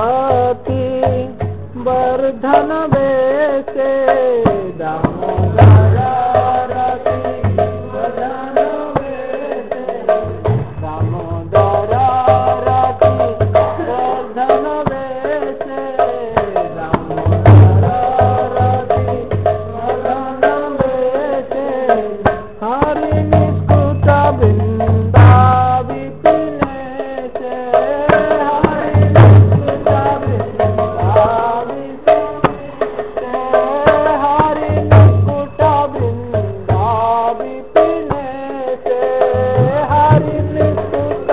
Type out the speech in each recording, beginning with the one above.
रति वर्धन वैसे दामोदर रति वर्धन वैसे दामोदर रति वर्धन वैसे दामोदर रति वर्धन वैसे हरि निष्कुट वृंदा विपिने से हरि निष्कुट वृंदा विपिने हरि निष्कुट वृंदा विपिने से हरि निष्कुट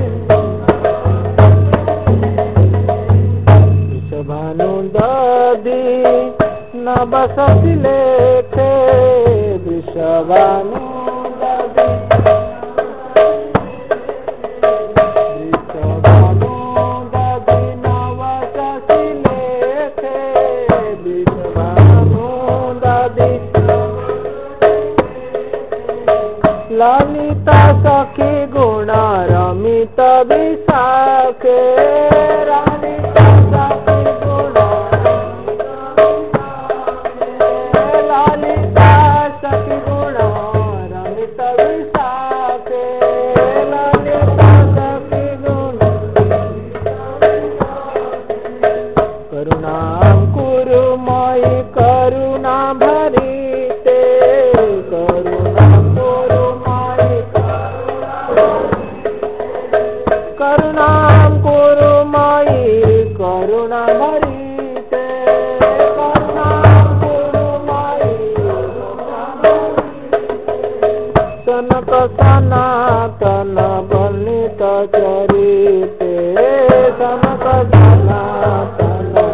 वृषभानु दधि न बसति लेखे वृषभानु दधि वृषभानु दधि न बसति लेखे वृषभानु दधि ललिता सखी गुण रमित विशाखे ललिता सखी गुण ललिता सखी गुण रमित विशाखे ललिता सखी गुण करुणां कुरु मयि करुणा भरिते करुणां कुरु मयि करुणां कुरु मयि करुणा भरिते करुणां कुरु मयि सनक सनातन बलित चरिते सनक सनातन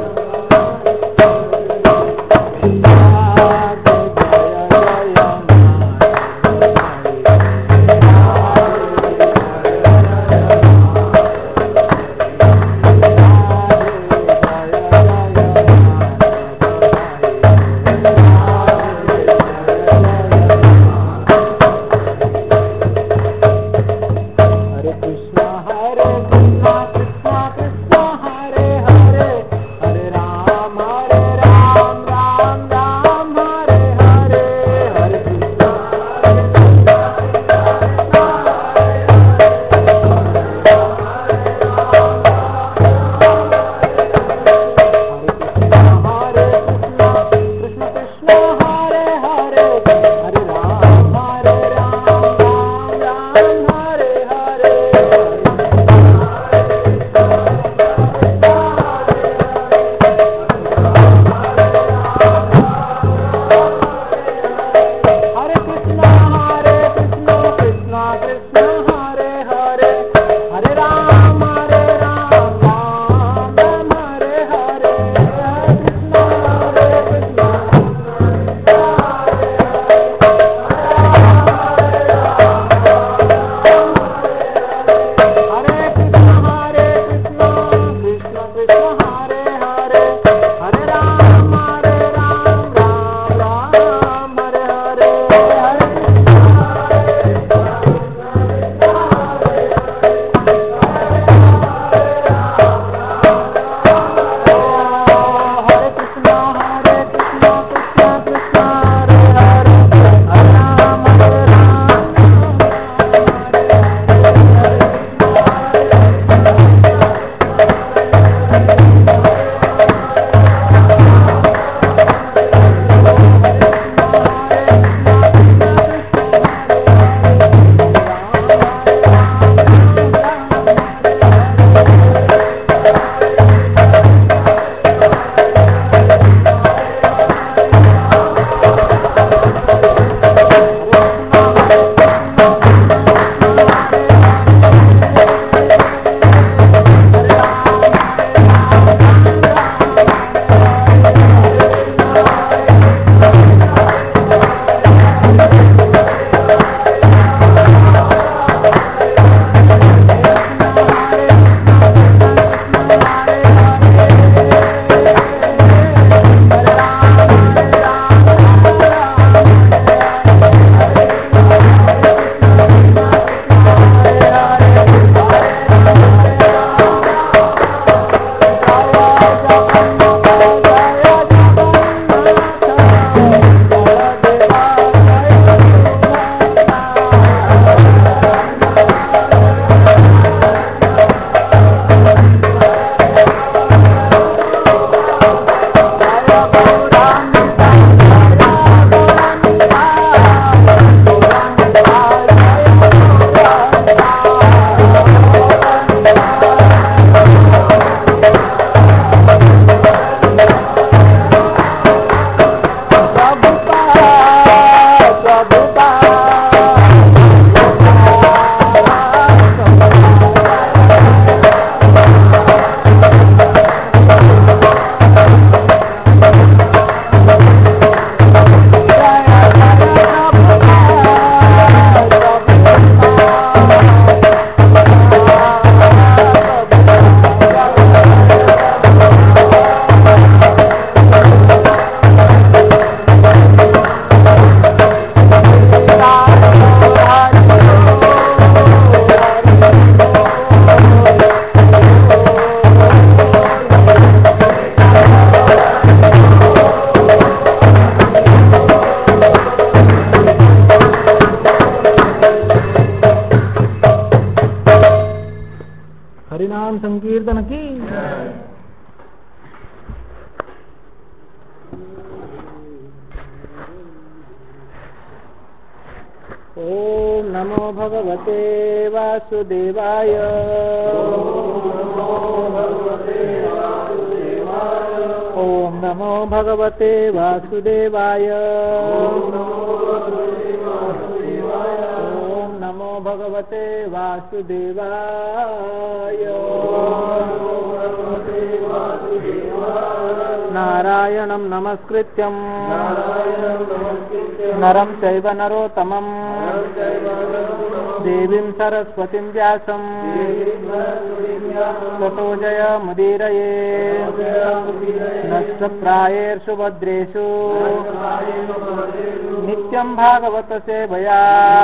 हरे कृष्णा कृष्णा कृष्णा हरे हरे हरे राम राम राम हरे हरे हरे कृष्णा हरे कृष्णा कृष्ण कृष्ण हरे हरे हरे राम राम हरे हरे हरे कृष्णा कृष्णा कृष्ण हरे हरे हरे राम राम हरे हरे हरे कृष्णा कृष्णा हरे कृष्णा कृष्ण कृष्ण हरे हरे हरे राम राम हरे हरे हरे कृष्णा कृष्ण कृष्ण हरे हरे हरे राम हरे भगवते वासुदेवाय। ओम नमो भगवते वासुदेवाय। ओम नमो भगवते वासुदेवाय। नारायणं नमस्कृत्यं नरं चैव नरोत्तमं देवीं सरस्वतीं व्यासं ततो जयमुदीरये। नष्टप्रायेषु भद्रेषु नित्यं भागवत सेवया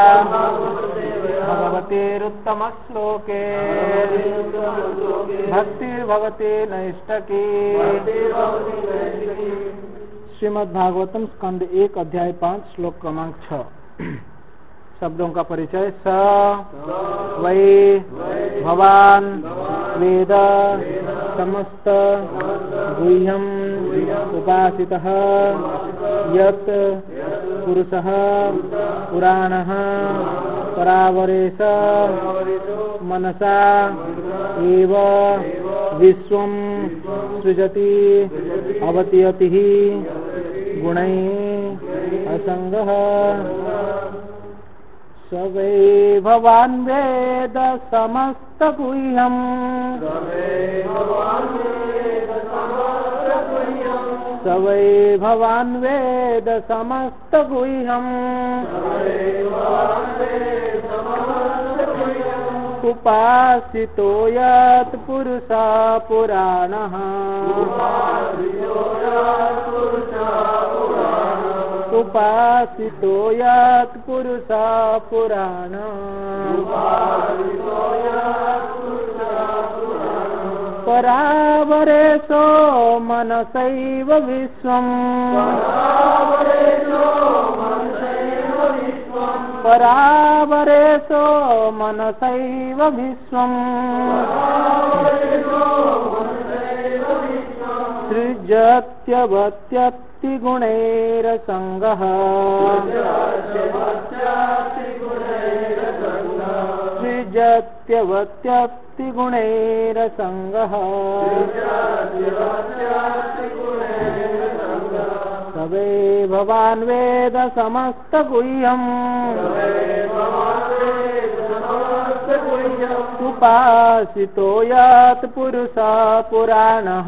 भगवतेरुत्तमश्लोके भक्तिर्भवति नैष्टकी। श्रीमद्भागवतम स्कंद 1 अध्याय 5 श्लोक क्रमांक 6। शब्दों का परिचय। स वै भवान वेद समस्त गुह्यम उपासितः यत् पुरुषः पुराणः परावरेश मनसा एव विश्वं सृजति अवतीयति गुणैः असंगः। स वै भवान् वेद समस्त गुह्यम् स वै भवान् वेद समस्त गुह्यम् उपासितो यत् पुरुषः पुराणः उपासितो यत् पुरुषः पुराणः परावरेशो मनसैव विश्वम् परावरेशो मनसैव विश्वम् सृजत्यवत्यत्ति गुणैरसंगः सृजत्यवत्यत्ति गुणैरसंगः। स वै भवान् वेद समस्त गुह्यम् उपासितो यत् पुरुषः पुराणः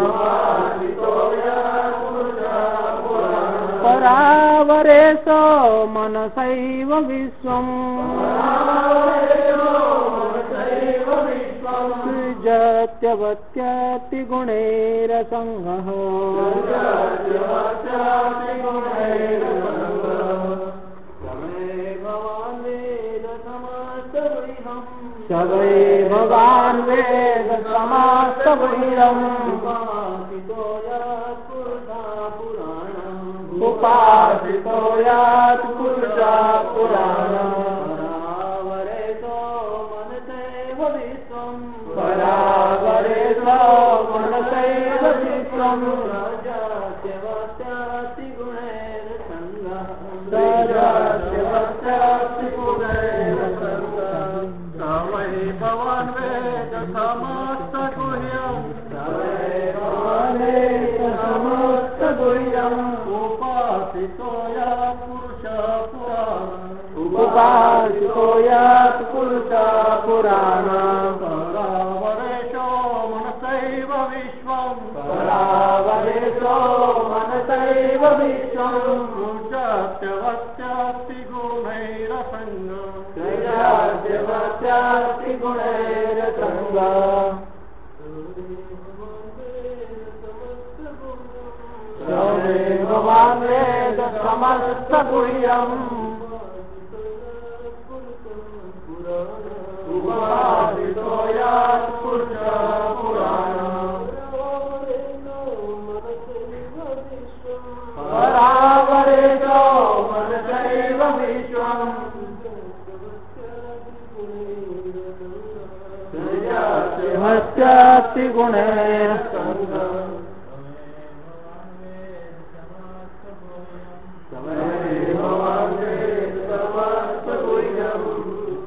परावरेशो मनसैव विश्वम् सृजत्यवत्यत्ति गुणैरसंगः। स वै भवान् वेद समस्त गुह्यम् उपासितो यत् पुरुषः पुराणः परावरेशो मनसैव विश्वम् सृजत्यवत्यत्ति गुणैरसंगः। स वै भवान् वेद समस्त गुह्यम् उपासितो यत् पुरुषः पुराणः परावरेशो मनसैव विश्वम् सृजत्यवत्यत्ति गुणैरसंगः। स वै भवान् वेद समस्त गुह्यम् उपासितो यत् पुरुषः पुराणः परावरेशो मनसैव विश्वम् सृजत्यवत्यत्ति गुणैरसंगः। स वै भवान् वेद समस्त गुह्यम्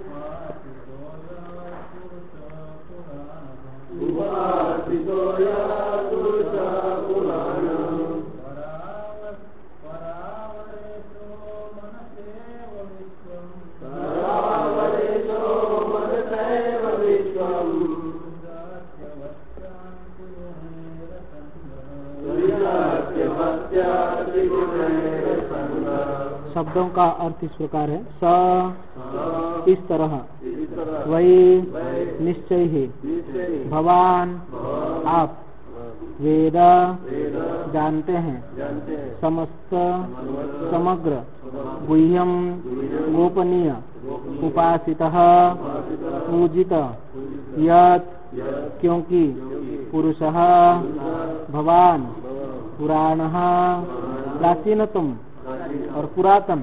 शब्दों का अर्थ इस प्रकार है। स इस तरह, वही निश्चय ही, भवान आप, वेद जानते हैं, समस्त समग्र, गुह्यम गोपनीय, उपासितः पूजित, यत् क्योंकि, पुरुषः भवान, पुराणः प्राचीनतम और पुरातन,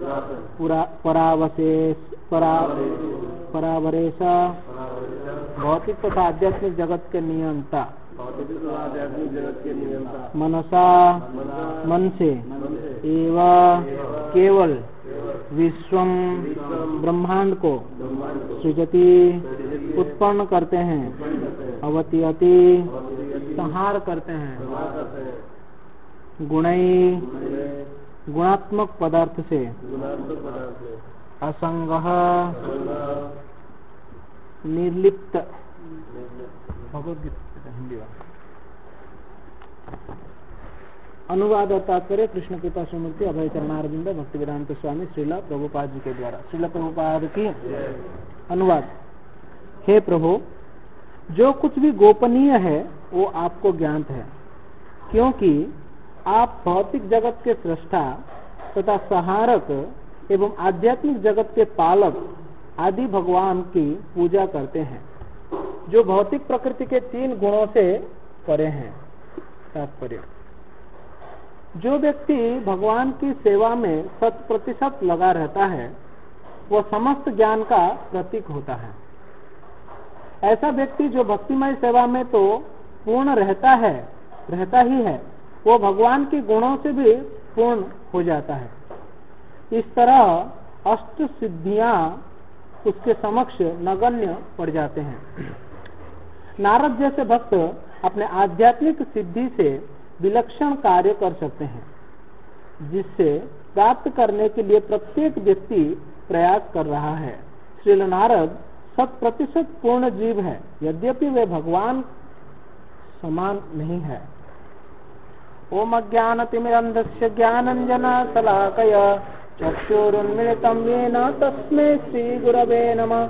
परावरेश भौतिक तथा आध्यात्मिक जगत के नियंता, मनसा मन से, एवं केवल, विश्वम ब्रह्मांड को, सृजति उत्पन्न करते हैं, अवतीयति संहार करते हैं, गुणई गुणात्मक पदार्थ से, असंगः निर्लिप्त, हिंदी अनुवाद और तात्पर्य कृष्ण कृपा सुमूर्ति अभय चरणारविंद भक्ति वेदांत स्वामी श्रीला प्रभुपाद जी के द्वारा। श्रीला प्रभुपाद की अनुवाद। हे प्रभु, जो कुछ भी गोपनीय है वो आपको ज्ञात है, क्योंकि आप भौतिक जगत के सृष्टा तथा संहारक एवं आध्यात्मिक जगत के पालक आदि भगवान की पूजा करते हैं, जो भौतिक प्रकृति के 3 गुणों से परे हैं। तात्पर्य, जो व्यक्ति भगवान की सेवा में 100% लगा रहता है वह समस्त ज्ञान का प्रतीक होता है। ऐसा व्यक्ति जो भक्तिमय सेवा में तो पूर्ण रहता ही है, वो भगवान के गुणों से भी पूर्ण हो जाता है। इस तरह अष्ट सिद्धियां उसके समक्ष नगण्य पड़ जाते हैं। नारद जैसे भक्त अपने आध्यात्मिक सिद्धि से विलक्षण कार्य कर सकते हैं, जिससे प्राप्त करने के लिए प्रत्येक व्यक्ति प्रयास कर रहा है। श्रील नारद 100% पूर्ण जीव है, यद्यपि वे भगवान समान नहीं है। ओम अज्ञानतिमिरन्धस्य ज्ञानाञ्जन शलाकय चक्षुरुन्मिलितं येन तस्मै श्रीगुरवे नमः।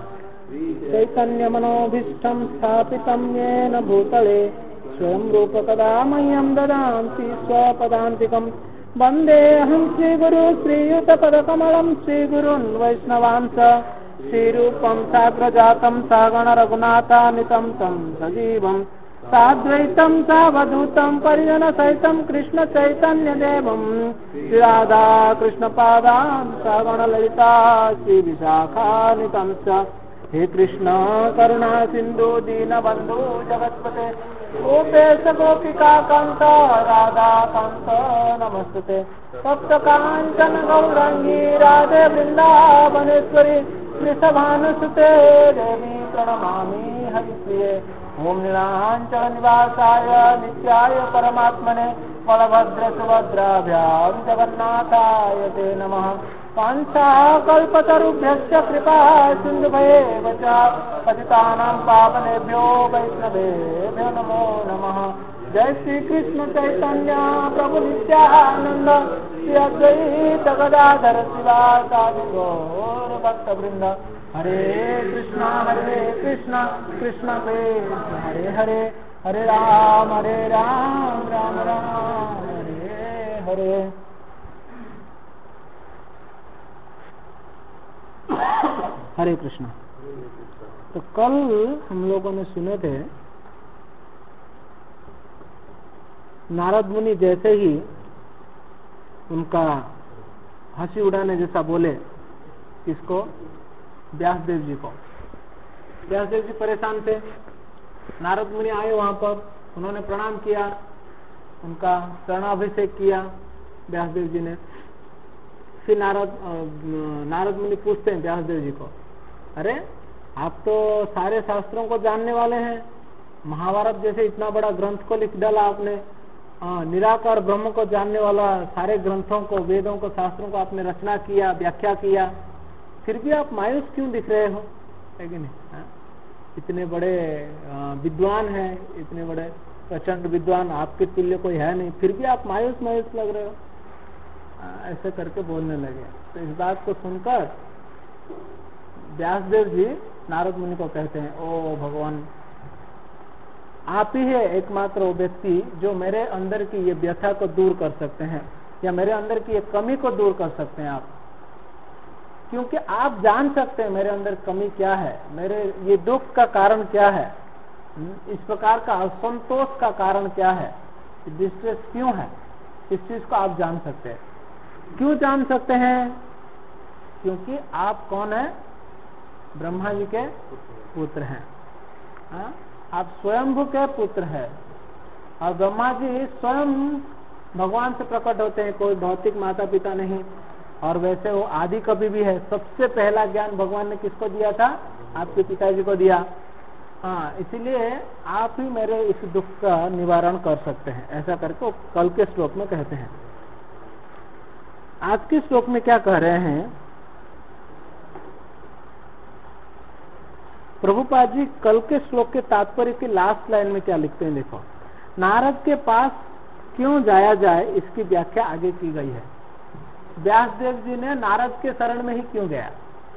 चैतन्यमनोभीष्टं स्थापितं येन भूतले स्वयं रूप कदा मह्यं ददाति स्वपदान्तिकं। वन्देऽहं श्रीगुरु श्रीयुतपदकमलं श्रीगुरुन् वैष्णवांस। श्रीरूपं साग्रजातं सागण रघुनाथान्वितं तं सजीवं साद्वैतं सावधूतं परिजनसहितं कृष्ण चैतन्यदेवं। श्रीराधा कृष्णपादान् सागण ललिता श्रीविशाखान्वितं च। हे कृष्ण करुणा सिंधु दीनबंधु जगत्पते गोपेश गोपिका कांत राधा कांत नमस्ते। तप्त कांचन गौरांगी राधे वृंदावनेश्वरी वृषभानुसुते देवी प्रणमामि हरिप्रिये। ओम नीलांचल निवासाय नित्याय परमात्मने बलभद्र सुभद्राभ्यां जगन्नाथाय ते नमः। कल्पतरुभ्यश्च कृपा सिन्धुभ्येव च पतितानां पावनेभ्यो वैष्णवेभ्यो नमो नमः। जय श्री कृष्ण चैतन्य प्रभु नित्यानंद श्री अद्वैत गदाधर शिवासादि गौर भक्तवृंद। हरे कृष्ण कृष्ण कृष्ण हरे हरे, हरे राम राम राम हरे हरे। हरे कृष्ण। तो कल हम लोगों ने सुने थे नारद मुनि जैसे ही उनका हंसी उड़ाने जैसा बोले, किसको? व्यासदेव जी को। व्यासदेव जी परेशान थे। नारद मुनि आए वहां पर, उन्होंने प्रणाम किया, उनका चरणाभिषेक किया व्यासदेव जी ने। फिर नारद मुनि पूछते हैं व्यासदेव जी को, अरे आप तो सारे शास्त्रों को जानने वाले हैं, महाभारत जैसे इतना बड़ा ग्रंथ को लिख डाला आपने, निराकार ब्रह्म को जानने वाला सारे ग्रंथों को, वेदों को, शास्त्रों को आपने रचना किया, व्याख्या किया, फिर भी आप मायूस क्यों दिख रहे हो? है कि नहीं? इतने बड़े विद्वान हैं, इतने बड़े प्रचंड विद्वान, आपके तुल्य कोई है नहीं, फिर भी आप मायूस मायूस लग रहे हो, ऐसे करके बोलने लगे। तो इस बात को सुनकर व्यासदेव जी नारद मुनि को कहते हैं, ओ भगवान, आप ही है एकमात्र वो व्यक्ति जो मेरे अंदर की ये व्यथा को दूर कर सकते हैं, या मेरे अंदर की ये कमी को दूर कर सकते हैं आप, क्योंकि आप जान सकते हैं मेरे अंदर कमी क्या है, मेरे ये दुख का कारण क्या है, इस प्रकार का असंतोष का कारण क्या है, डिस्ट्रेस क्यों है, इस चीज को आप जान सकते हैं। क्यों जान सकते हैं? क्योंकि आप कौन है? ब्रह्मा जी के पुत्र हैं। आप स्वयंभू के पुत्र हैं, और ब्रह्मा जी स्वयं भगवान से प्रकट होते हैं, कोई भौतिक माता पिता नहीं, और वैसे वो आदि कवि भी है। सबसे पहला ज्ञान भगवान ने किसको दिया था? आपके पिताजी को दिया। हाँ, इसीलिए आप ही मेरे इस दुख का निवारण कर सकते हैं, ऐसा करके कल के श्लोक में कहते हैं। आज के श्लोक में क्या कह रहे हैं प्रभुपाद जी? कल के श्लोक के तात्पर्य की लास्ट लाइन में क्या लिखते हैं, देखो। नारद के पास क्यों जाया जाए, इसकी व्याख्या आगे की गई है। व्यासदेव जी ने नारद के शरण में ही क्यों गया?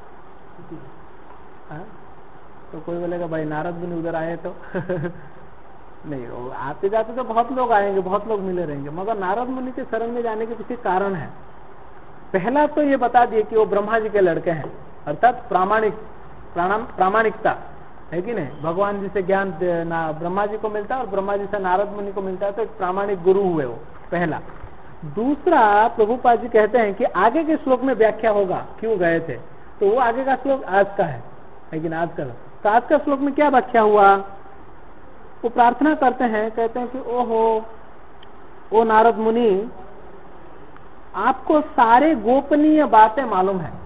तो कोई बोलेगा भाई नारद मुनि उधर आए तो नहीं, वो आते जाते तो बहुत लोग आएंगे, बहुत लोग मिले रहेंगे, मगर नारद मुनि के शरण में जाने के पीछे कारण है। पहला तो ये बता दिए कि वो ब्रह्मा जी के लड़के हैं, अर्थात प्रामाणिकता है कि नहीं। भगवान जी से ज्ञान ब्रह्मा जी को मिलता है और ब्रह्मा जी से नारद मुनि को मिलता है, तो एक प्रामाणिक गुरु हुए वो, पहला। दूसरा, प्रभुपाद जी कहते हैं कि आगे के श्लोक में व्याख्या होगा क्यों गए थे, तो वो आगे का श्लोक आज का है, लेकिन आज का तो आज का श्लोक में क्या व्याख्या हुआ? वो प्रार्थना करते हैं, कहते हैं कि ओहो, ओ नारद मुनि, आपको सारे गोपनीय बातें मालूम है।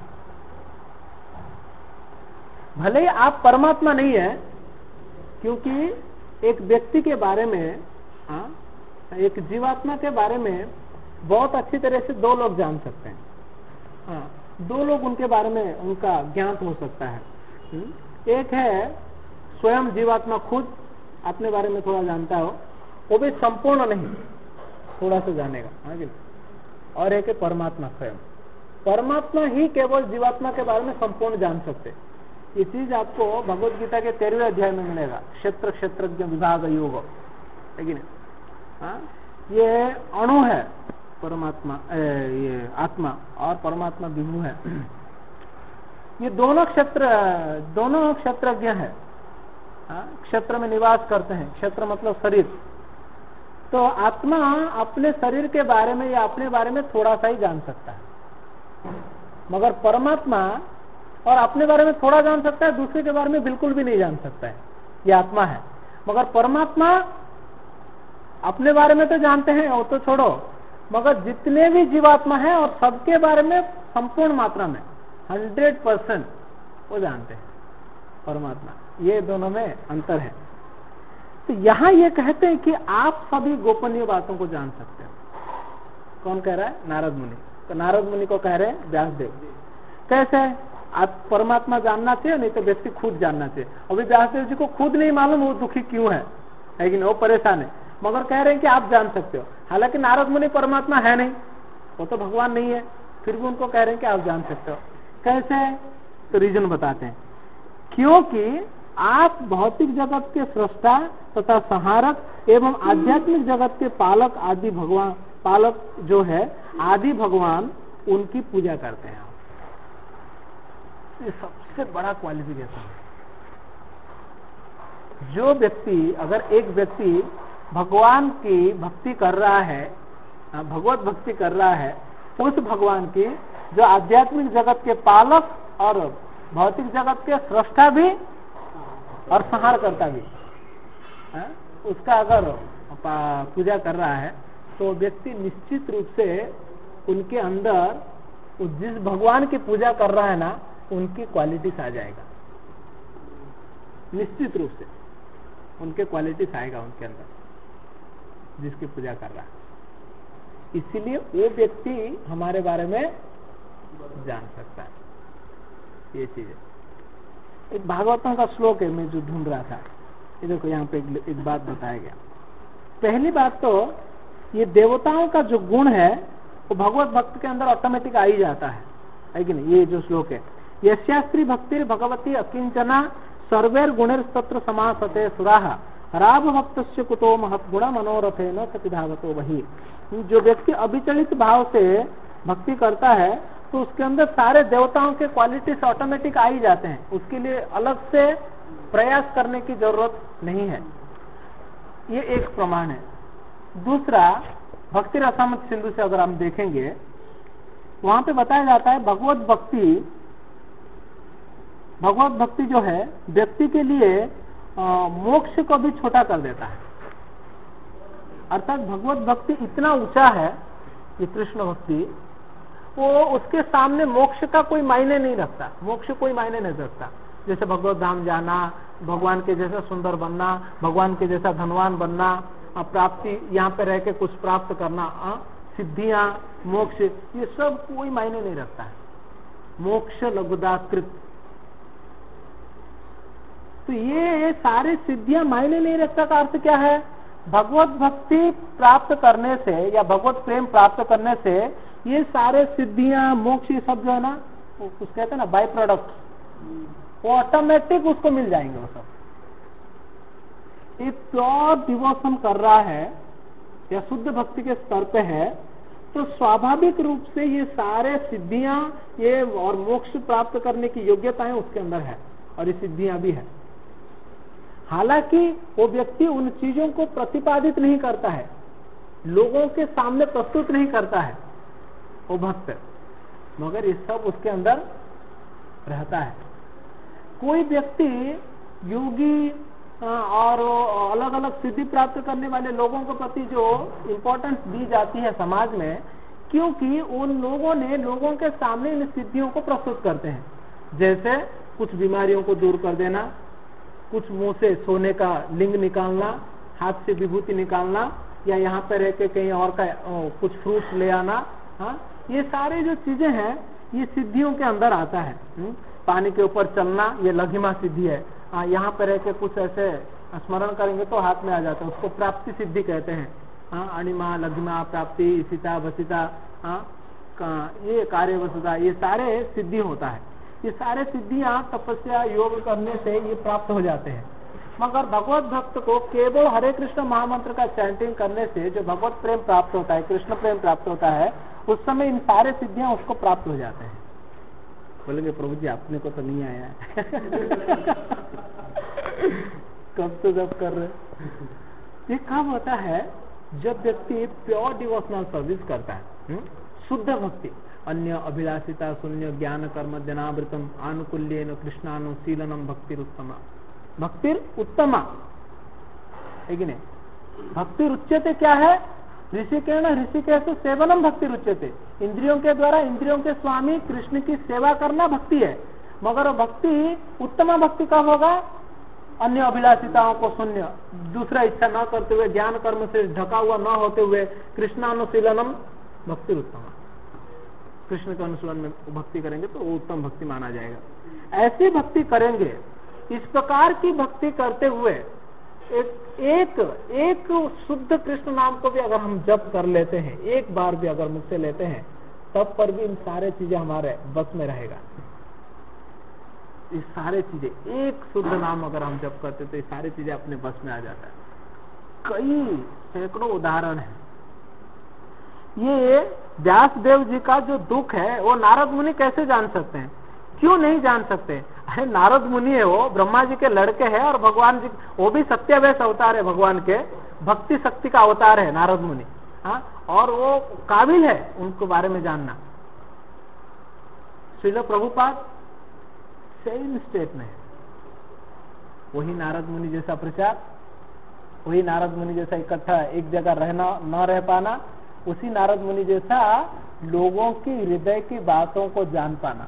भले ही आप परमात्मा नहीं है, क्योंकि एक व्यक्ति के बारे में, एक जीवात्मा के बारे में बहुत अच्छी तरह से दो लोग जान सकते हैं। दो लोग उनके बारे में उनका ज्ञान हो सकता है। एक है स्वयं जीवात्मा खुद अपने बारे में थोड़ा जानता हो, वो भी संपूर्ण नहीं, थोड़ा सा जानेगा, और एक है परमात्मा स्वयं। परमात्मा ही केवल जीवात्मा के बारे में संपूर्ण जान सकते। ये चीज आपको भगवत गीता के 13वें अध्याय में मिलेगा, क्षेत्र क्षेत्रज्ञ विभाग योग, लेकिन ये अणु है परमात्मा, ये आत्मा, और परमात्मा विभु है। ये दोनों क्षेत्रज्ञ हैं, क्षेत्र में निवास करते हैं। क्षेत्र मतलब शरीर। तो आत्मा अपने शरीर के बारे में या अपने बारे में थोड़ा सा ही जान सकता है, मगर परमात्मा और अपने बारे में थोड़ा जान सकता है, दूसरे के बारे में बिल्कुल भी नहीं जान सकता है। ये आत्मा है। मगर परमात्मा अपने बारे में तो जानते हैं, वो तो छोड़ो, मगर जितने भी जीवात्मा हैं और सबके बारे में संपूर्ण मात्रा में 100% वो जानते हैं परमात्मा। ये दोनों में अंतर है। तो यहाँ ये कहते हैं कि आप सभी गोपनीय बातों को जान सकते हैं। कौन कह रहा है? नारद मुनि। तो नारद मुनि को कह रहे हैं व्यासदेव। कैसे? आप परमात्मा जानना चाहिए, नहीं तो व्यक्ति खुद जानना चाहिए। अभी व्यासदेव जी को खुद नहीं मालूम वो दुखी क्यों है, लेकिन वो परेशान है, मगर कह रहे हैं कि आप जान सकते हो। हालांकि नारद मुनि परमात्मा है नहीं, वो तो भगवान नहीं है, फिर भी उनको कह रहे हैं कि आप जान सकते हो। कैसे? तो रीजन बताते हैं। क्योंकि आप भौतिक जगत के सृष्टा तथा संहारक एवं आध्यात्मिक जगत के पालक आदि भगवान, पालक जो है आदि भगवान, उनकी पूजा करते हैं। ये सबसे बड़ा क्वालिफिकेशन है। जो व्यक्ति, अगर एक व्यक्ति भगवान की भक्ति कर रहा है, भगवत भक्ति कर रहा है, उस भगवान की जो आध्यात्मिक जगत के पालक और भौतिक जगत के सृष्टा भी और संहार करता भी, उसका अगर पूजा कर रहा है, तो व्यक्ति निश्चित रूप से उनके अंदर जिस भगवान की पूजा कर रहा है ना, उनकी क्वालिटीज आ जाएगा। निश्चित रूप से उनके क्वालिटीज आएगा उनके अंदर जिसकी पूजा कर रहा है। इसलिए वो व्यक्ति हमारे बारे में जान सकता है। ये चीज है। एक भागवतों का श्लोक है, मैं जो ढूंढ रहा था, ये देखो यहाँ पे एक बात बताया गया। पहली बात तो ये देवताओं का जो गुण है वो भगवत भक्त के अंदर ऑटोमेटिक आ ही जाता है कि नहीं। ये जो श्लोक है, यस्यास्त्री भक्तिर भगवती अकिंचना सर्वेर गुणेर तत्र समासते सुराह राभ भक्तस्य कुतो महत् गुण मनोरथे न सतिधावतो वही। जो व्यक्ति अविचलित भाव से भक्ति करता है तो उसके अंदर सारे देवताओं के क्वालिटीज ऑटोमेटिक आ ही जाते हैं, उसके लिए अलग से प्रयास करने की जरूरत नहीं है। ये एक प्रमाण है। दूसरा, भक्ति रसामृत सिंधु से अगर हम देखेंगे, वहां पे बताया जाता है भगवत भक्ति जो है व्यक्ति के लिए मोक्ष को भी छोटा कर देता है। अर्थात भगवत भक्ति इतना ऊंचा है, ये कृष्ण भक्ति, वो उसके सामने मोक्ष का कोई मायने नहीं रखता, मोक्ष कोई मायने नहीं रखता। जैसे भगवत धाम जाना, भगवान के जैसा सुंदर बनना, भगवान के जैसा धनवान बनना, प्राप्ति यहाँ पे रह के कुछ प्राप्त करना, सिद्धियां, मोक्ष, ये सब कोई मायने नहीं रखता है। मोक्ष लघुदाकृत, तो ये सारे सिद्धियां मायने नहीं रखता का अर्थ क्या है? भगवत भक्ति प्राप्त करने से या भगवत प्रेम प्राप्त करने से ये सारे सिद्धियां, मोक्ष, ये सब जो है ना, कुछ कहते हैं ना बाय प्रोडक्ट, वो ऑटोमेटिक उसको मिल जाएंगे। वो सब एक प्योर डिवोशन कर रहा है या शुद्ध भक्ति के स्तर पे है तो स्वाभाविक रूप से ये सारे सिद्धियां, ये और मोक्ष प्राप्त करने की योग्यताएं उसके अंदर है और ये सिद्धियां भी है। हालांकि वो व्यक्ति उन चीजों को प्रतिपादित नहीं करता है, लोगों के सामने प्रस्तुत नहीं करता है वो भक्त, मगर ये सब उसके अंदर रहता है। कोई व्यक्ति योगी और अलग अलग सिद्धि प्राप्त करने वाले लोगों के प्रति जो इम्पोर्टेंस दी जाती है समाज में, क्योंकि उन लोगों ने लोगों के सामने इन सिद्धियों को प्रस्तुत करते हैं। जैसे कुछ बीमारियों को दूर कर देना, कुछ मुंह से सोने का लिंग निकालना, हाथ से विभूति निकालना, या यहाँ पर रह के कहीं और का कुछ फ्रूट ले आना, हाँ, ये सारे जो चीजें हैं ये सिद्धियों के अंदर आता है। पानी के ऊपर चलना, ये लघिमा सिद्धि है। यहाँ पर रह के कुछ ऐसे स्मरण करेंगे तो हाथ में आ जाता है, उसको प्राप्ति सिद्धि कहते हैं। अणिमा, लघिमा, प्राप्ति, इसिता, वसिता, ये कार्य वसुता, ये सारे सिद्धि होता है। ये सारे सिद्धियां तपस्या योग करने से ये प्राप्त हो जाते हैं। मगर भगवत भक्त को केवल हरे कृष्ण महामंत्र का चैंटिंग करने से जो भगवत प्रेम प्राप्त होता है, कृष्ण प्रेम प्राप्त होता है, उस समय इन सारे सिद्धियां उसको प्राप्त हो जाते हैं। बोलेंगे प्रभु जी अपने को तो नहीं आया है कब तो जब कर रहे। ये कब होता है? जब व्यक्ति प्योर डिवोशनल सर्विस करता है, शुद्ध भक्ति, अन्य अभिलाषिता शून्य ज्ञान कर्म जनावृतम आनुकूल्येन कृष्णानुशीलनम भक्तिरुत्तमा। भक्तिरुत्तमा है कि नहीं? भक्तिरुच्यते क्या है? ऋषिकेश सेवनम भक्तिरुच्यते। इंद्रियों के द्वारा इंद्रियों के स्वामी कृष्ण की सेवा करना भक्ति है। मगर भक्ति उत्तमा भक्ति कब होगा? अन्य अभिलाषिताओं को शून्य, दूसरा इच्छा न करते हुए, ज्ञान कर्म से ढका हुआ न होते हुए, कृष्णानुशीलनम भक्तिरुत्तमा। कृष्ण के अनुशीलन में भक्ति करेंगे तो वो उत्तम भक्ति माना जाएगा। ऐसी भक्ति करेंगे। इस प्रकार की भक्ति करते हुए एक शुद्ध कृष्ण नाम को भी अगर हम जप कर लेते हैं, एक बार भी अगर मुझसे लेते हैं, तब पर भी इन सारे चीजें हमारे बस में रहेगा। ये सारे चीजें, एक शुद्ध नाम अगर हम जप करते तो ये सारी चीजें अपने बस में आ जाता है। कई सैकड़ों उदाहरण है। ये व्यासदेव जी का जो दुख है वो नारद मुनि कैसे जान सकते हैं? क्यों नहीं जान सकते? अरे नारद मुनि है, वो ब्रह्मा जी के लड़के हैं और भगवान जी, वो भी सत्यावेश अवतार है, भगवान के भक्ति शक्ति का अवतार है नारद मुनि। हाँ, और वो काबिल है उनको बारे में जानना। श्रील प्रभुपाद सेम स्टेट में है। वही नारद मुनि जैसा प्रचार, वही नारद मुनि जैसा इकट्ठा एक जगह रहना न रह पाना, उसी नारद मुनि जैसा लोगों की हृदय की बातों को जान पाना।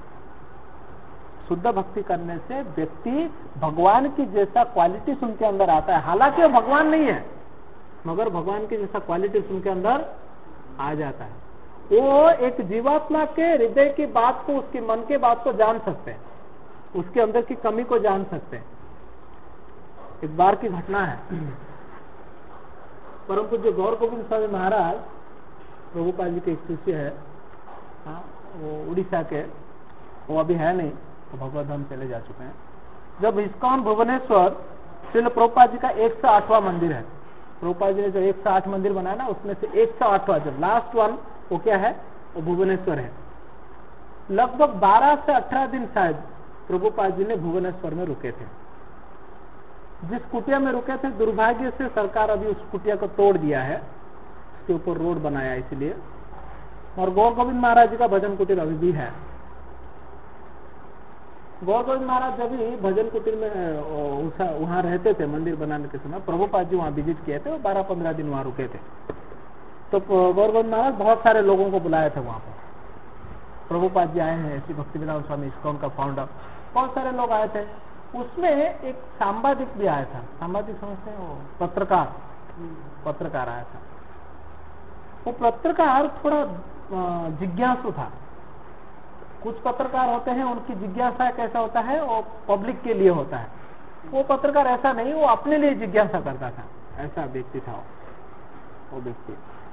शुद्ध भक्ति करने से व्यक्ति भगवान की जैसा क्वालिटी उनके अंदर आता है। हालांकि वो भगवान नहीं है, मगर भगवान की जैसा क्वालिटी उनके अंदर आ जाता है। वो एक जीवात्मा के हृदय की बात को, उसके मन के बात को जान सकते हैं, उसके अंदर की कमी को जान सकते हैं। एक बार की घटना है, परम पूज्य गौर गोविंद स्वामी महाराज प्रभुपाद जी के एक शिष्य है, हाँ, वो उड़ीसा के, वो अभी है नहीं, तो भगवत धाम चले जा चुके हैं। जब इस्कॉन भुवनेश्वर श्रील प्रभुपाद जी का 108वां मंदिर है, प्रभुपाद जी ने जो 108 मंदिर बनाया ना, उसमें से 108वां जो लास्ट वन वो क्या है, वो भुवनेश्वर है। लगभग 12 से 18 दिन शायद प्रभुपाद जी ने भुवनेश्वर में रुके थे। जिस कुटिया में रुके थे, दुर्भाग्य से सरकार अभी उस कुटिया को तोड़ दिया है, उसके ऊपर रोड बनाया इसलिए, और गौर गोविंद महाराज जी का भजन कुटीर अभी भी है। गौर गोविंद महाराज जब भी भजन कुटीर में वहां रहते थे मंदिर बनाने के समय, प्रभुपाद जी वहां विजिट किए थे, 12-15 दिन वहां रुके थे। तो गौर गोविंद महाराज बहुत सारे लोगों को बुलाए थे वहां पर, प्रभुपाद जी आए हैं, ऐसी भक्तिवेदांत स्वामी इस्कॉन का फाउंडर, बहुत सारे लोग आए थे। उसमें एक सांबादिक भी आया था, सांबादिक समझते हैं, वो पत्रकार आया था। वो पत्रकार थोड़ा जिज्ञासु था। कुछ पत्रकार होते हैं, उनकी जिज्ञासा कैसा होता है, वो पब्लिक के लिए होता है। वो पत्रकार ऐसा नहीं, वो अपने लिए जिज्ञासा करता था, ऐसा व्यक्ति था वो व्यक्ति।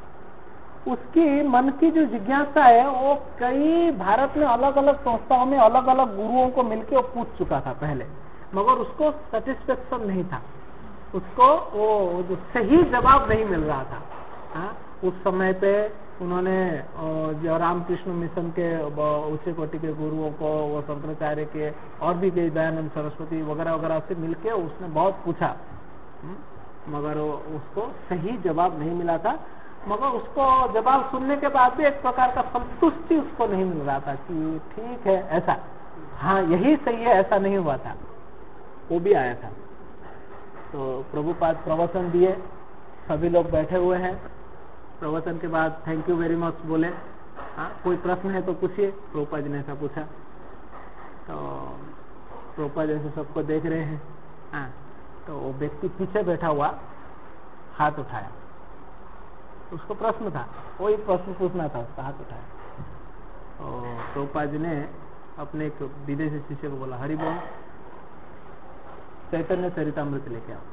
उसकी मन की जो जिज्ञासा है, वो कई भारत में अलग अलग संस्थाओं में अलग अलग गुरुओं को मिलकर वो पूछ चुका था पहले, मगर उसको सेटिस्फेक्शन नहीं था, उसको वो जो सही जवाब नहीं मिल रहा था। हाँ? उस समय पे उन्होंने जो रामकृष्ण मिशन के ऊंचे कोटि के गुरुओं को, वो शंकराचार्य के और भी कई दयानंद सरस्वती वगैरह वगैरह से मिलके उसने बहुत पूछा, मगर उसको सही जवाब नहीं मिला था। मगर उसको जवाब सुनने के बाद भी एक प्रकार का संतुष्टि उसको नहीं मिल रहा था कि ठीक है ऐसा, हाँ यही सही है, ऐसा नहीं हुआ था। वो भी आया था। तो प्रभुपाद प्रवचन दिए, सभी लोग बैठे हुए हैं। प्रवचन के बाद थैंक यू वेरी मच बोले, हाँ कोई प्रश्न है तो पूछिए। प्रभुपाद जी ने ऐसा पूछा, तो प्रभुपाद जैसे सबको देख रहे हैं। हाँ, तो वो व्यक्ति पीछे बैठा हुआ हाथ उठाया, उसको प्रश्न था, वही प्रश्न पूछना था, उसका हाथ उठाया। तो प्रभुपाद जी ने अपने एक विदेशी शिष्य को बोला, हरि बोल, चैतन्य चरितामृत लेके आओ।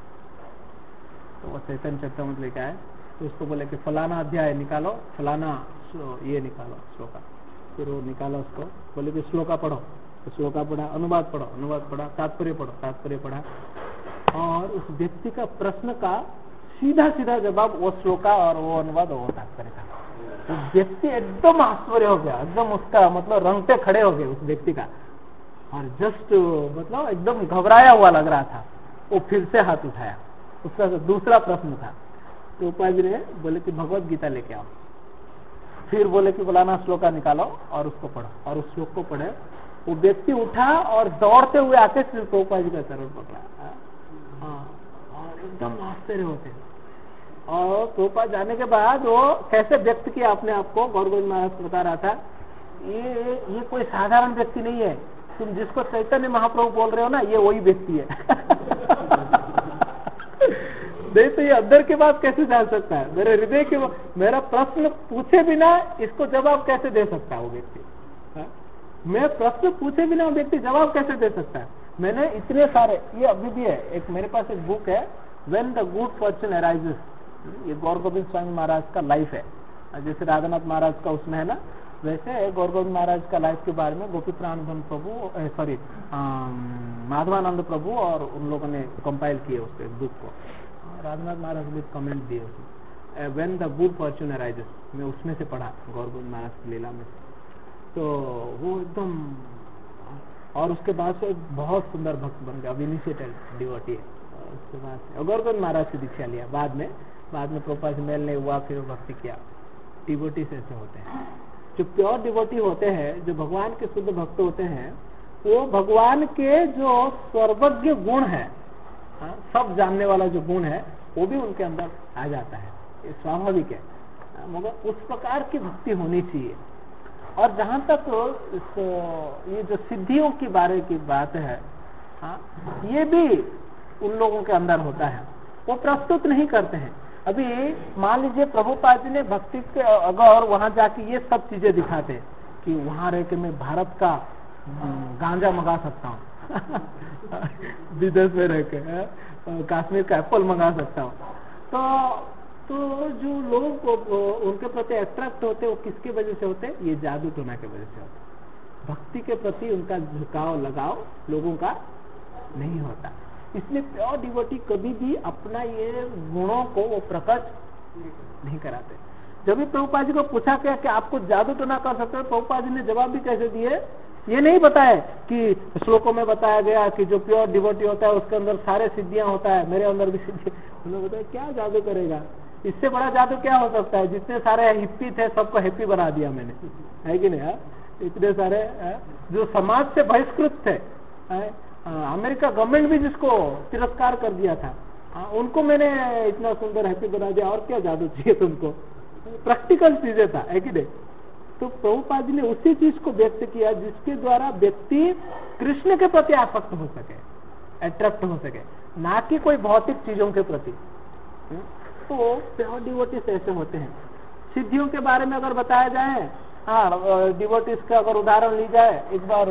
तो वो चैतन्य चरितामृत लेके आए। तो उसको बोले कि फलाना अध्याय निकालो, फलाना ये निकालो श्लोका। फिर वो निकाला उसको, बोले कि श्लोका पढ़ो, तो श्लोका पढ़ा, अनुवाद पढ़ो, अनुवाद पढ़ा, तात्पर्य पढ़ो, तात्पर्य पढ़ा। और उस व्यक्ति का प्रश्न का सीधा सीधा जवाब वो श्लोका और वो अनुवाद वो तात्पर्य था। तो व्यक्ति एकदम आश्चर्य हो गया, एकदम उसका मतलब रंगटे खड़े हो गए उस व्यक्ति का, और जस्ट मतलब एकदम घबराया हुआ लग रहा था। वो फिर से हाथ उठाया, उसका दूसरा प्रश्न था। तो उपाध्याय जी ने बोले कि भगवत गीता लेके आओ। फिर बोले कि फलाना श्लोका निकालो और उसको पढ़ो, और उस श्लोक को पढ़े। वो व्यक्ति उठा और दौड़ते हुए आके श्री प्रभुपाद जी का चरण पकड़ा। और एकदम आश्चर्य होते। और प्रभुपाद जाने के बाद वो कैसे व्यक्त किया अपने आप को, गौर गोविंद महाराज बता रहा था, ये कोई साधारण व्यक्ति नहीं है, तुम जिसको चैतन्य महाप्रभु बोल रहे हो ना, ये वही व्यक्ति है। नहीं तो ये अंदर की बात कैसे जान सकता है, मेरे हृदय की, मेरा प्रश्न पूछे बिना इसको जवाब कैसे दे सकता है वो व्यक्ति। मैं प्रश्न पूछे बिना वो व्यक्ति जवाब कैसे दे सकता है। मैंने इतने सारे, ये अभी भी है, एक मेरे पास एक बुक है, when the good fortune arises, ये गौर गोविंद स्वामी महाराज का लाइफ है। जैसे राधानाथ महाराज का उसमें है ना, वैसे गौर गोविंद महाराज का लाइफ के बारे में गोपी प्राणधन प्रभु, सॉरी माधवानंद प्रभु और उन लोगों ने कंपाइल किए उस बुक को। राधानाथ महाराज ने कमेंट दिए उसमें, when the good fortune arises, मैं उसमें से पढ़ा गौर गोविंद महाराज की लीला में। तो वो एकदम, और उसके बाद से बहुत सुंदर भक्त बन गया, अब इनिशिएटेड डिवोटी है। उसके बाद से गौर गोविंद महाराज की दीक्षा लिया, बाद में प्रभुपाद से मेल नहीं हुआ, फिर भक्ति किया। डिवोटी से ऐसे होते हैं, जो प्योर डिवोटी होते हैं, जो भगवान के शुद्ध भक्त होते हैं, वो भगवान के जो सर्वज्ञ गुण है, सब जानने वाला जो गुण है, वो भी उनके अंदर आ जाता है, ये स्वाभाविक है। मगर उस प्रकार की भक्ति होनी चाहिए। और जहां तक ये जो सिद्धियों की बारे की बात है, ये भी उन लोगों के अंदर होता है, वो प्रस्तुत नहीं करते हैं। अभी मान लीजिए प्रभुपाद जी ने भक्ति के अगर वहां जाके ये सब चीजें दिखाते कि वहां रह के मैं भारत का गांजा मंगा सकता हूँ, विदेश में रह के कश्मीर का एप्पल मंगा सकता हूँ, तो तो जो लोग उनके प्रति अट्रैक्ट होते वो किसके वजह से होते? ये जादू टोना के वजह से होते। भक्ति के प्रति उनका झुकाव लगाव लोगों का नहीं होता। इसलिए प्योर डिवोटी कभी भी अपना ये गुणों को वो प्रकट नहीं कराते। जब भी प्रभुपाद जी को पूछा गया कि आपको जादू टोना कर सकते हैं, प्रभुपाद जी ने जवाब भी कैसे दिए? ये नहीं बताया कि श्लोकों में बताया गया कि जो प्योर डिवोटी होता है उसके अंदर सारे सिद्धियां होता है, मेरे अंदर भी सिद्धि। उन्होंने बताया क्या जादू करेगा, इससे बड़ा जादू क्या हो सकता है? जितने सारे हिप्पी थे सबको हैप्पी बना दिया मैंने, है कि नहीं? इतने सारे जो समाज से बहिष्कृत थे, अमेरिका गवर्नमेंट भी जिसको तिरस्कार कर दिया था, उनको मैंने इतना सुंदर हैप्पी बना दिया। और क्या जादू चाहिए तुमको? प्रैक्टिकल चीजें था, है कि नहीं? तो प्रभुपाद जी ने उसी चीज को व्यक्त किया जिसके द्वारा व्यक्ति कृष्ण के प्रति आसक्त हो सके, अट्रैक्ट हो सके, ना कि कोई भौतिक चीजों के प्रति। तो प्योर डिवोटीज ऐसे होते हैं। सिद्धियों के बारे में अगर बताया जाए, डिवोटीज का अगर उदाहरण ली जाए, एक बार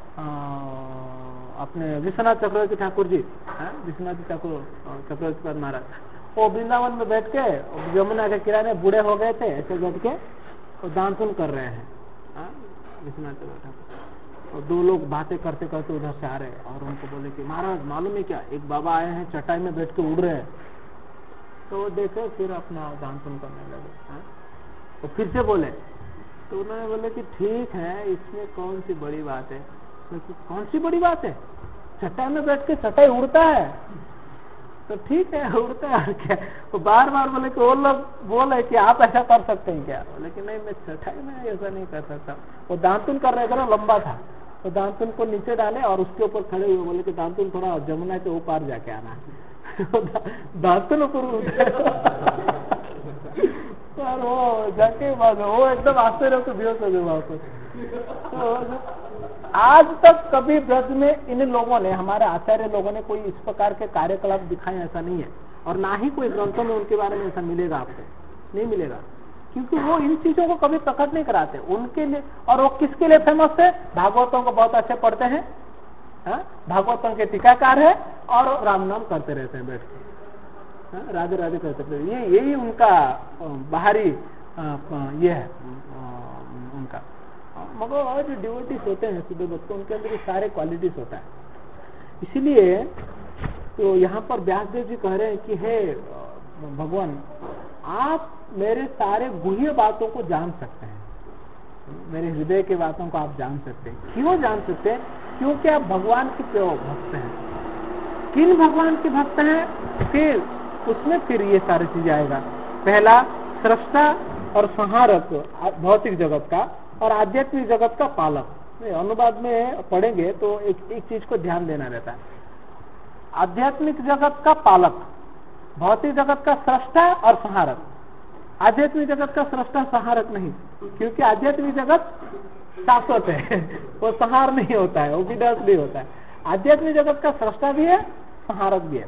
अपने विश्वनाथ चक्रवर्ती ठाकुर जी, विश्वनाथ ठाकुर चक्रवर्ती महाराज, वो वृंदावन में बैठ के यमुना के किनारे बूढ़े हो गए थे, ऐसे बैठ के वो दान पुण्य कर रहे हैं। विश्वनाथ ठाकुर और दो लोग बातें करते करते उधर से आ रहे और उनको बोले कि महाराज मालूम है क्या, एक बाबा आए हैं चटाई में बैठ के उड़ रहे हैं। तो वो देखे फिर अपना दान पुण्य करने लगे। तो फिर से बोले, तो उन्होंने बोले कि ठीक है, इसमें कौन सी बड़ी बात है? कौन सी बड़ी बात है? चटाई में बैठ के चटाई उड़ता है तो ठीक है, उड़ता है क्या? तो बार बार बोले कि वो लोग बोले कि आप ऐसा कर सकते हैं क्या? बोले कि नहीं, मैं चटाई में ऐसा नहीं कर सकता। वो दांतुन कर रहे थे ना, लंबा था, तो दांतुन को नीचे डाले और उसके ऊपर खड़े हुए बोले कि दांतुन थोड़ा जमुना के ऊपर जाके आना है। दांतुन ऊपर और वो जाके वो एकदम आश्चर्य होकर बेहोश हो गए वहां पर। आज तक कभी ब्रज में इन लोगों ने, हमारे आचार्य लोगों ने कोई इस प्रकार के कार्यकलाप दिखाए ऐसा नहीं है, और ना ही कोई ग्रंथों में उनके बारे में ऐसा मिलेगा, आपको नहीं मिलेगा, क्योंकि वो इन चीजों को कभी प्रकट नहीं कराते उनके लिए। और वो किसके लिए फेमस है? भागवतों को बहुत अच्छे पढ़ते हैं, भागवतों के टीकाकार है और राम नाम करते रहते हैं बैठ के, राधे राधे करते रहते हैं। यही उनका बाहरी ये है उनका। मगर जो डिवोटीज होते हैं सीधे भक्त, उनके अंदर सारे क्वालिटीज होता है। इसीलिए तो यहाँ पर व्यासदेव जी कह रहे हैं कि हे भगवान, आप मेरे सारे गुह्य बातों को जान सकते हैं, मेरे हृदय के बातों को आप जान सकते हैं। क्यों जान सकते हैं? क्योंकि आप भगवान के प्योर भक्त हैं। किन भगवान के भक्त हैं? फिर उसमें फिर ये सारी चीजें आएगा। पहला, सृष्टा और संहारक भौतिक जगत का, और आध्यात्मिक जगत का पालक। अनुवाद में पढ़ेंगे तो एक चीज को ध्यान देना रहता है। आध्यात्मिक जगत का पालक, भौतिक जगत का सृष्टा और संहारक। आध्यात्मिक जगत का सृष्टा संहारक नहीं, क्योंकि आध्यात्मिक जगत शाश्वत है, वो संहार नहीं होता है, वो विनाश नहीं होता है। आध्यात्मिक जगत का सृष्टा भी है, संहारक भी है।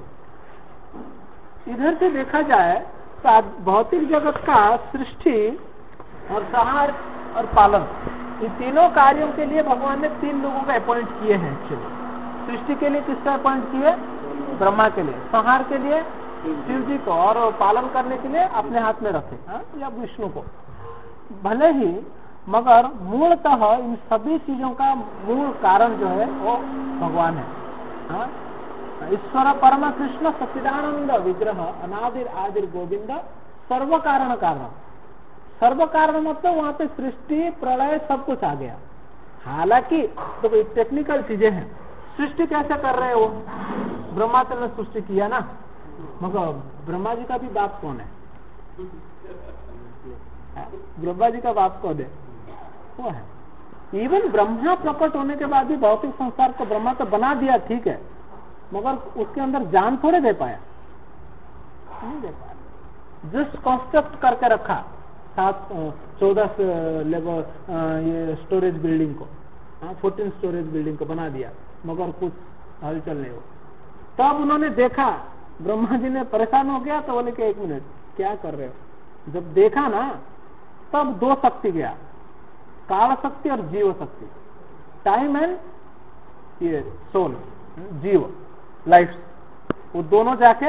इधर से देखा जाए तो भौतिक जगत का सृष्टि और संहार और पालन, इन तीनों कार्यों के लिए भगवान ने 3 लोगों को अपॉइंट किए हैं। एक्चुअली सृष्टि के लिए किसका अपॉइंट किए? ब्रह्मा के लिए। संहार के लिए शिव जी को, और पालन करने के लिए अपने हाथ में रखे, या विष्णु को। भले ही, मगर मूलतः इन सभी चीजों का मूल कारण जो है वो भगवान है। ईश्वर परम कृष्ण सच्चिदानंद विग्रह अनादिर आदिर गोविंद सर्व कारण कारण। सर्व कारण मतलब वहां पे सृष्टि प्रलय सब कुछ आ गया। हालांकि तो कोई टेक्निकल चीजें हैं। सृष्टि कैसे कर रहे हो? ब्रह्मा जी ने सृष्टि किया ना, मगर ब्रह्मा जी का भी बाप कौन है? ब्रह्मा जी का बाप कौन है? वो है। इवन ब्रह्मा प्रकट होने के बाद भी भौतिक संसार को ब्रह्मा तो बना दिया, ठीक है, मगर उसके अंदर जान थोड़े दे पाया, नहीं दे पाया। जस्ट कंस्ट्रक्ट करके रखा 14 लेवल ये स्टोरेज बिल्डिंग को, 14 स्टोरेज बिल्डिंग को बना दिया, मगर कुछ हलचल नहीं हो। तब उन्होंने देखा, ब्रह्मा जी ने परेशान हो गया, तो बोले कि 1 मिनट क्या कर रहे हो? जब देखा ना, तब 2 शक्ति गया, काल शक्ति और जीव शक्ति, टाइम एंड ये सोल, जीव लाइफ, वो दोनों जाके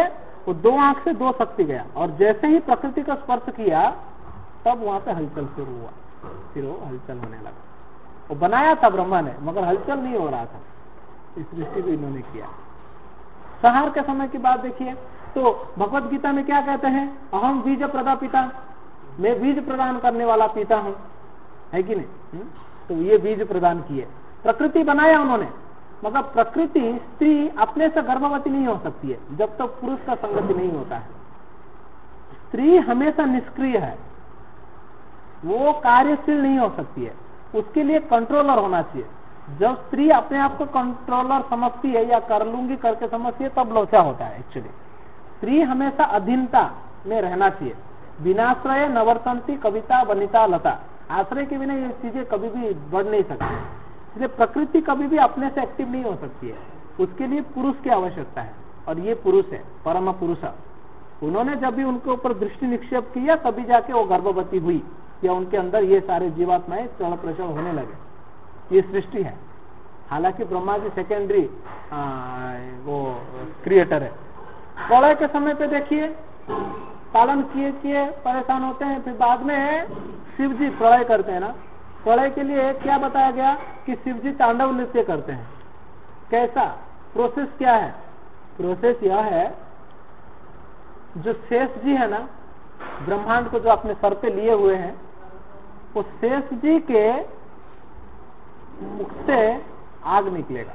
वो 2 आंख से 2 शक्ति गया, और जैसे ही प्रकृति का स्पर्श किया तब वहां पे हलचल शुरू हुआ, फिर वो हलचल होने लगा। वो बनाया था ब्रह्मा ने, मगर हलचल नहीं हो रहा था। इस दृष्टि को इन्होंने किया। संहार के समय की बात देखिए, तो भगवत गीता में क्या कहते हैं, अहम बीज प्रदापिता, मैं बीज प्रदान करने वाला पिता हूं, है कि नहीं? तो ये बीज प्रदान किए, प्रकृति बनाया उन्होंने, मगर प्रकृति स्त्री अपने से गर्भवती नहीं हो सकती है जब तक पुरुष का संगति नहीं होता है। स्त्री हमेशा निष्क्रिय है, वो कार्यशील नहीं हो सकती है, उसके लिए कंट्रोलर होना चाहिए। जब स्त्री अपने आप को कंट्रोलर समझती है या कर लूंगी करके समझती है, तब लोचा होता है। एक्चुअली स्त्री हमेशा अधीनता में रहना चाहिए। बिनाश्रय नवर्तंती कविता वनिता लता, आश्रय के बिना ये चीजें कभी भी बढ़ नहीं सकती। इसलिए प्रकृति कभी भी अपने से एक्टिव नहीं हो सकती है, उसके लिए पुरुष की आवश्यकता है, और ये पुरुष है, परम पुरुष। उन्होंने जब भी उनके ऊपर दृष्टि निक्षेप किया तभी जाके वो गर्भवती हुई, या उनके अंदर ये सारे जीवात्माएं चल प्रचल होने लगे। ये सृष्टि है। हालांकि ब्रह्मा जी सेकेंडरी वो क्रिएटर है। प्रलय के समय पे देखिए, पालन किए परेशान होते हैं, फिर बाद में शिव जी प्रलय करते हैं ना। प्रलय के लिए क्या बताया गया कि शिव जी तांडव नृत्य करते हैं। कैसा प्रोसेस क्या है? प्रोसेस यह है, जो शेष जी है ना, ब्रह्मांड को जो अपने सर पे लिए हुए हैं, वो शेष जी के मुख से आग निकलेगा,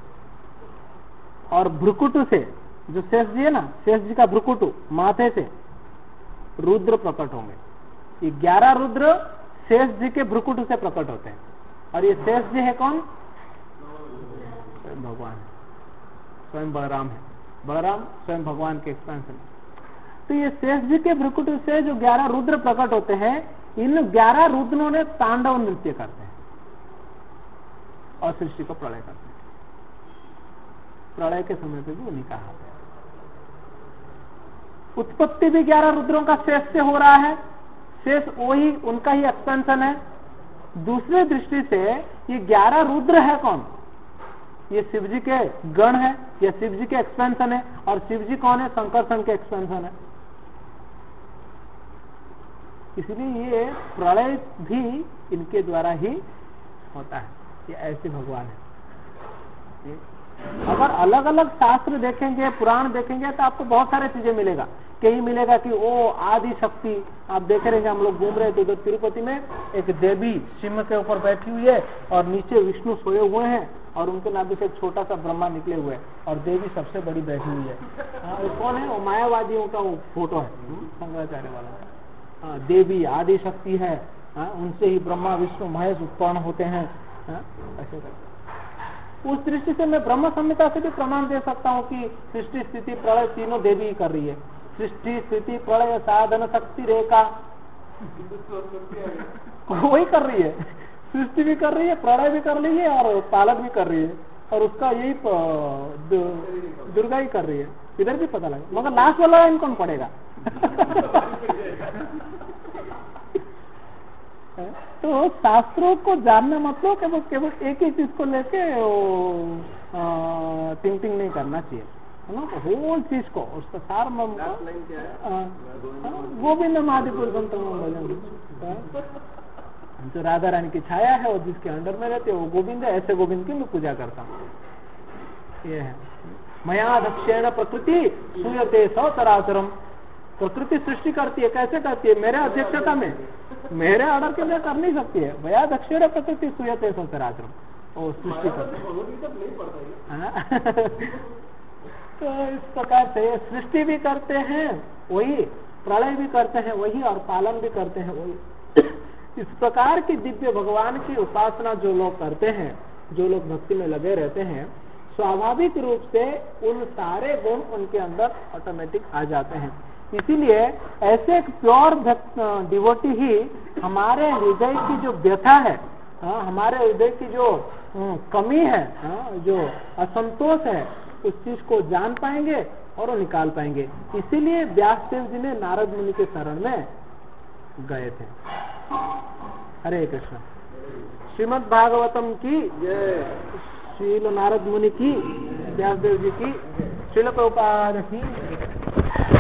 और भ्रुकुटु से, जो शेष जी है ना, शेष जी का भ्रुकुटु माथे से रुद्र प्रकट होंगे। ये 11 रुद्र शेष जी के भ्रुकुटु से प्रकट होते हैं। और ये शेष जी है कौन? स्वयं भगवान है, स्वयं बलराम है। बलराम स्वयं भगवान के एक्सपेंशन। तो ये शेष जी के भ्रुकुटु से जो 11 रुद्र प्रकट होते हैं, इन 11 रुद्रों ने तांडव नृत्य करते हैं और सृष्टि को प्रलय करते हैं। प्रलय के समय पे भी उन्हीं का हाथ है। उत्पत्ति भी 11 रुद्रों का शेष से हो रहा है, शेष वही उनका ही एक्सपेंशन है। दूसरे दृष्टि से ये 11 रुद्र है कौन? ये शिव जी के गण है, या शिव जी के एक्सपेंशन है। और शिव जी कौन है? संकर्षण के एक्सपेंशन है। इसलिए ये प्रलय भी इनके द्वारा ही होता है। ये ऐसे भगवान है। अगर अलग अलग शास्त्र देखेंगे, पुराण देखेंगे, तो आपको बहुत सारे चीजें मिलेगा। कहीं मिलेगा कि वो आदि शक्ति, आप देख रहे हैं, हम लोग घूम रहे थे उधर तिरुपति में, एक देवी सिंह के ऊपर बैठी हुई है और नीचे विष्णु सोए हुए हैं, और उनके नाभि से एक छोटा सा ब्रह्मा निकले हुए है, और देवी सबसे बड़ी बैठी हुई है। वो कौन है? वो मायावादियों का वो फोटो है, शंकराचार्य वाला। देवी आदि शक्ति है, उनसे ही ब्रह्मा विष्णु महेश उत्पन्न होते हैं। ऐसे करते। उस दृष्टि से मैं ब्रह्म संहिता से भी प्रमाण दे सकता हूँ कि सृष्टि स्थिति प्रलय तीनों देवी ही कर रही है। सृष्टि स्थिति प्रलय साधन शक्ति रेखा वही कर रही है। सृष्टि भी कर रही है, प्रलय भी कर रही है, और पालक भी कर रही है, और उसका यही दुर्गा ही कर रही है। इधर भी पता लगे, मगर लास्ट वाला लाइन कौन पड़ेगा? तो शास्त्रों को जानना मतलब केवल एक ही चीज को लेके थिंकिंग नहीं करना चाहिए, है ना। होल चीज को, उसका सार गोविंद महादिपुरुषम जो राधा रानी की छाया है और जिसके अंडर में रहते वो गोविंद है। ऐसे गोविंद की मैं पूजा करता हूँ। ये है मया दक्षेण प्रकृति सूयते सचराचरम। प्रकृति सृष्टि करती है, कैसे करती है? मेरे अध्यक्षता में, मेरे ऑर्डर के लिए कर नहीं सकती है। भैया दक्षिण प्रकृति सूयते सचराचरम, वो सृष्टि करती है। तो इस प्रकार से सृष्टि भी करते हैं वही, प्रलय भी करते हैं वही, और पालन भी करते हैं वही। इस प्रकार की दिव्य भगवान की उपासना जो लोग करते हैं, जो लोग भक्ति में लगे रहते हैं, स्वाभाविक रूप से उन सारे गुण उनके अंदर ऑटोमेटिक आ जाते हैं। इसीलिए ऐसे एक प्योर डिवोटी ही हमारे हृदय की जो व्यथा है, हमारे हृदय की जो कमी है, जो असंतोष है, उस चीज को जान पाएंगे और वो निकाल पाएंगे। इसीलिए व्यासदेव जी ने नारद मुनि के शरण में गए थे। हरे कृष्ण। श्रीमद् भागवतम की श्रील नारद मुनि की, व्यासदेव जी की, श्रील प्रभुपाद की। है।